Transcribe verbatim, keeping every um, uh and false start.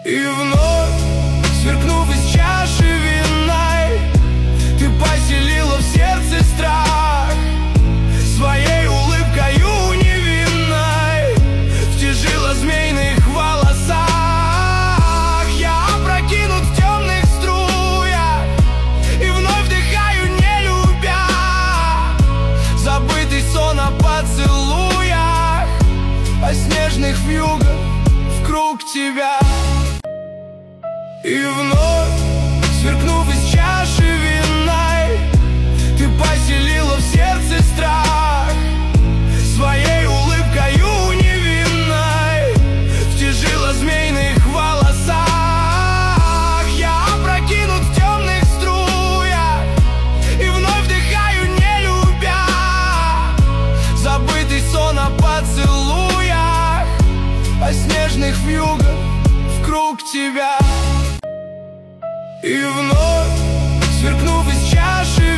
И вновь, сверкнув из чаши винной, ты поселила в сердце страх своей улыбкою невинной. Втяжила змейных волосах, я опрокинут в темных струях и вновь вдыхаю, не любя, забытый сон о поцелуях, о снежных вьюгах в круг тебя. И вновь, сверкнув из чаши винной, ты поселила в сердце страх своей улыбкою невинной. Втяжила змейных волосах, я опрокинут в темных струях и вновь вдыхаю, не любя, забытый сон о поцелуях, о снежных вьюгах в круг тебя. И вновь, сверкнув из чаши